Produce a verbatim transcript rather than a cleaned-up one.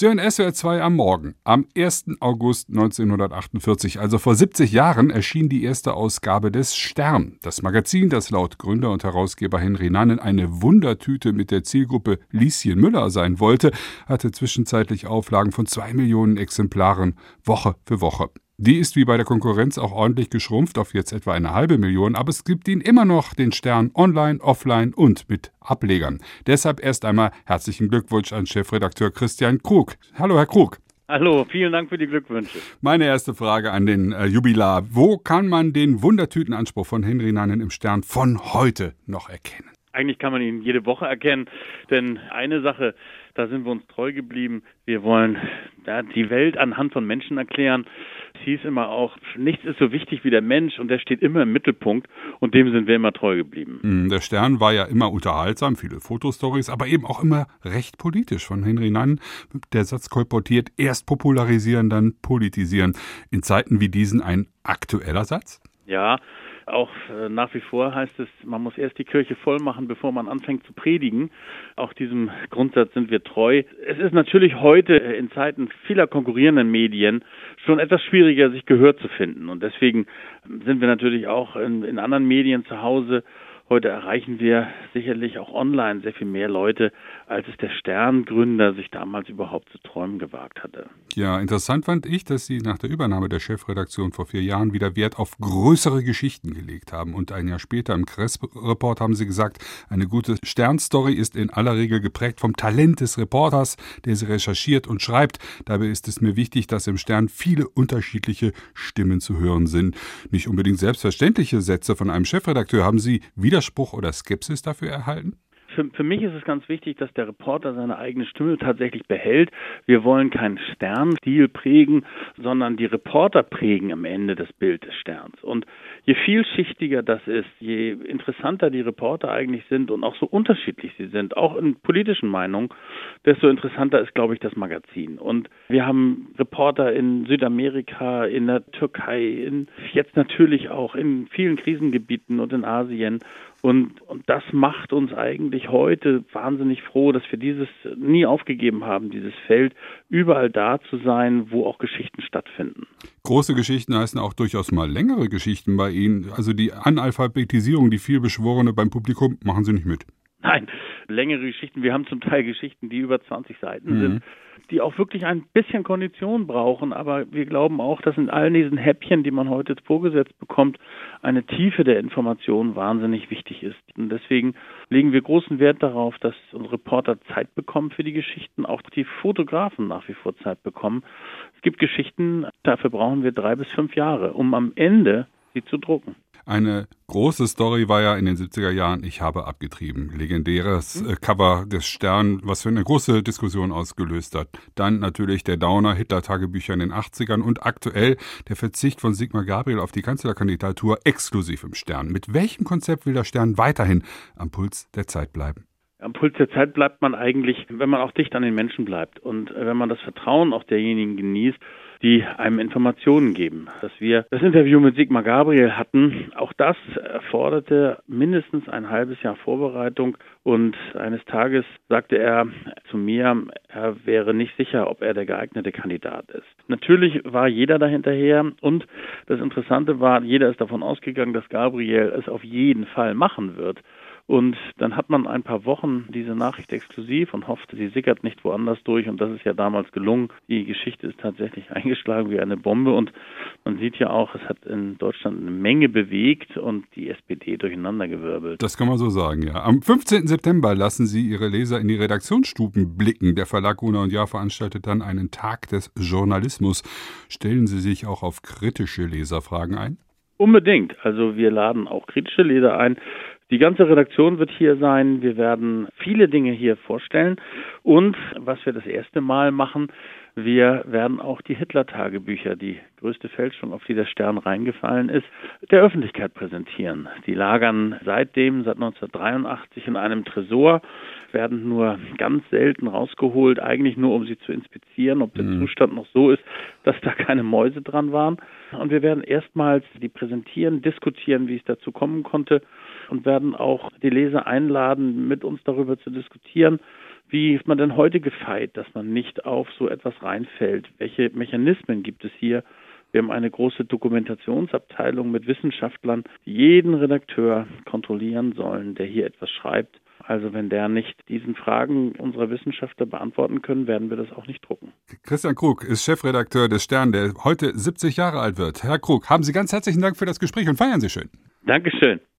Sie hören S W R zwei am Morgen. Am ersten August neunzehnhundertachtundvierzig, also vor siebzig Jahren, erschien die erste Ausgabe des Stern. Das Magazin, das laut Gründer und Herausgeber Henry Nannen eine Wundertüte mit der Zielgruppe Lieschen Müller sein wollte, hatte zwischenzeitlich Auflagen von zwei Millionen Exemplaren Woche für Woche. Die ist wie bei der Konkurrenz auch ordentlich geschrumpft auf jetzt etwa eine halbe Million, aber es gibt ihn immer noch, den Stern, online, offline und mit Ablegern. Deshalb erst einmal herzlichen Glückwunsch an Chefredakteur Christian Krug. Hallo, Herr Krug. Hallo, vielen Dank für die Glückwünsche. Meine erste Frage an den äh, Jubilar. Wo kann man den Wundertütenanspruch von Henry Nannen im Stern von heute noch erkennen? Eigentlich kann man ihn jede Woche erkennen, denn eine Sache, da sind wir uns treu geblieben. Wir wollen ja, die Welt anhand von Menschen erklären. Es hieß immer auch, nichts ist so wichtig wie der Mensch und der steht immer im Mittelpunkt und dem sind wir immer treu geblieben. Der Stern war ja immer unterhaltsam, viele Fotostories, aber eben auch immer recht politisch. Von Henry Nannen der Satz kolportiert, erst popularisieren, dann politisieren. In Zeiten wie diesen ein aktueller Satz? Ja, auch äh, nach wie vor heißt es, man muss erst die Kirche voll machen, bevor man anfängt zu predigen. Auch diesem Grundsatz sind wir treu. Es ist natürlich heute äh, in Zeiten vieler konkurrierenden Medien schon etwas schwieriger, sich Gehör zu finden. Und deswegen sind wir natürlich auch in, in anderen Medien zu Hause. Heute erreichen wir sicherlich auch online sehr viel mehr Leute, als es der Sterngründer sich damals überhaupt zu träumen gewagt hatte. Ja, interessant fand ich, dass Sie nach der Übernahme der Chefredaktion vor vier Jahren wieder Wert auf größere Geschichten gelegt haben. Und ein Jahr später im Kress-Report haben Sie gesagt, eine gute Sternstory ist in aller Regel geprägt vom Talent des Reporters, der sie recherchiert und schreibt. Dabei ist es mir wichtig, dass im Stern viele unterschiedliche Stimmen zu hören sind. Nicht unbedingt selbstverständliche Sätze von einem Chefredakteur. Haben Sie Widerspruch oder Skepsis dafür erhalten? Für, für mich ist es ganz wichtig, dass der Reporter seine eigene Stimme tatsächlich behält. Wir wollen keinen Sternstil prägen, sondern die Reporter prägen am Ende das Bild des Sterns. Und je vielschichtiger das ist, je interessanter die Reporter eigentlich sind und auch so unterschiedlich sie sind, auch in politischen Meinungen, desto interessanter ist, glaube ich, das Magazin. Und wir haben Reporter in Südamerika, in der Türkei, in, jetzt natürlich auch in vielen Krisengebieten und in Asien. Und, und das macht uns eigentlich heute wahnsinnig froh, dass wir dieses nie aufgegeben haben, dieses Feld, überall da zu sein, wo auch Geschichten stattfinden. Große Geschichten heißen auch durchaus mal längere Geschichten bei Ihnen. Also die Analphabetisierung, die vielbeschworene beim Publikum, machen Sie nicht mit. Nein, längere Geschichten. Wir haben zum Teil Geschichten, die über zwanzig Seiten mhm. sind, die auch wirklich ein bisschen Kondition brauchen. Aber wir glauben auch, dass in all diesen Häppchen, die man heute vorgesetzt bekommt, eine Tiefe der Information wahnsinnig wichtig ist. Und deswegen legen wir großen Wert darauf, dass unsere Reporter Zeit bekommen für die Geschichten, auch die Fotografen nach wie vor Zeit bekommen. Es gibt Geschichten, dafür brauchen wir drei bis fünf Jahre, um am Ende sie zu drucken. Eine große Story war ja in den siebziger Jahren Ich habe abgetrieben. Legendäres äh, Cover des Stern, was für eine große Diskussion ausgelöst hat. Dann natürlich der Downer, Hitler-Tagebücher in den achtzigern und aktuell der Verzicht von Sigmar Gabriel auf die Kanzlerkandidatur exklusiv im Stern. Mit welchem Konzept will der Stern weiterhin am Puls der Zeit bleiben? Am Puls der Zeit bleibt man eigentlich, wenn man auch dicht an den Menschen bleibt und wenn man das Vertrauen auch derjenigen genießt, die einem Informationen geben. Dass wir das Interview mit Sigmar Gabriel hatten, auch das erforderte mindestens ein halbes Jahr Vorbereitung und eines Tages sagte er zu mir, er wäre nicht sicher, ob er der geeignete Kandidat ist. Natürlich war jeder dahinterher und das Interessante war, jeder ist davon ausgegangen, dass Gabriel es auf jeden Fall machen wird. Und dann hat man ein paar Wochen diese Nachricht exklusiv und hoffte, sie sickert nicht woanders durch. Und das ist ja damals gelungen. Die Geschichte ist tatsächlich eingeschlagen wie eine Bombe. Und man sieht ja auch, es hat in Deutschland eine Menge bewegt und die S P D durcheinandergewirbelt. Das kann man so sagen, ja. Am fünfzehnten September lassen Sie Ihre Leser in die Redaktionsstuben blicken. Der Verlag Gruner und Jahr veranstaltet dann einen Tag des Journalismus. Stellen Sie sich auch auf kritische Leserfragen ein? Unbedingt. Also wir laden auch kritische Leser ein. Die ganze Redaktion wird hier sein. Wir werden viele Dinge hier vorstellen. Und was wir das erste Mal machen, wir werden auch die Hitler-Tagebücher, die größte Fälschung, auf die der Stern reingefallen ist, der Öffentlichkeit präsentieren. Die lagern seitdem, seit neunzehnhundertdreiundachtzig in einem Tresor, werden nur ganz selten rausgeholt, eigentlich nur, um sie zu inspizieren, ob der mhm. Zustand noch so ist, dass da keine Mäuse dran waren. Und wir werden erstmals die präsentieren, diskutieren, wie es dazu kommen konnte und werden auch die Leser einladen, mit uns darüber zu diskutieren, Wie ist man denn heute gefeit, dass man nicht auf so etwas reinfällt? Welche Mechanismen gibt es hier? Wir haben eine große Dokumentationsabteilung mit Wissenschaftlern, die jeden Redakteur kontrollieren sollen, der hier etwas schreibt. Also wenn der nicht diesen Fragen unserer Wissenschaftler beantworten können, werden wir das auch nicht drucken. Christian Krug ist Chefredakteur des Stern, der heute siebzig Jahre alt wird. Herr Krug, haben Sie ganz herzlichen Dank für das Gespräch und feiern Sie schön. Dankeschön.